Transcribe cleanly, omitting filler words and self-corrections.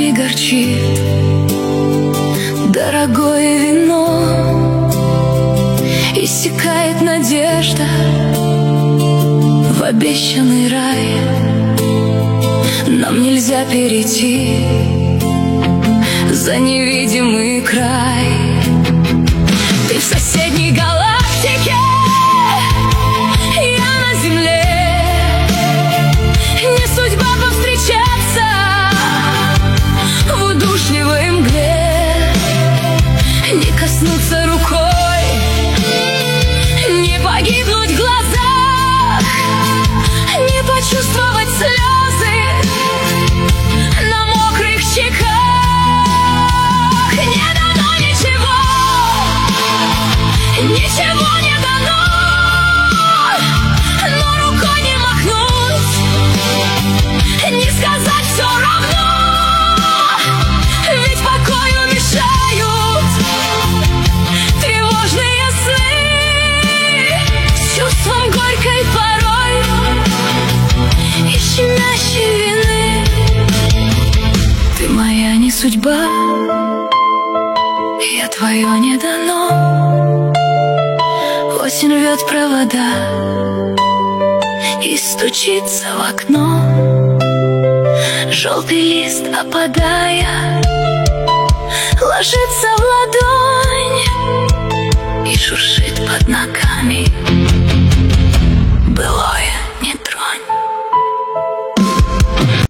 местами горчит дорогое вино, иссякает надежда в обещанный рай. Нам нельзя перейти за невидимый край. Ты в соседней галактике, я на земле. Не судьба повстречаться в удушливой мгле, не коснуться рукой, не погибнуть в глазах, не почувствовать слезы на мокрых щеках. Не дано ничего, ничего не дано, но рукой не махнуть, не сказать все равно, ведь покою мешают тревожные сны с чувством горькой порой и щемящей вины. Ты моя не судьба, я твое не дано. Осень рвет провода и стучится в окно. Желтый лист, опадая, ложится в ладонь и шуршит под ногами.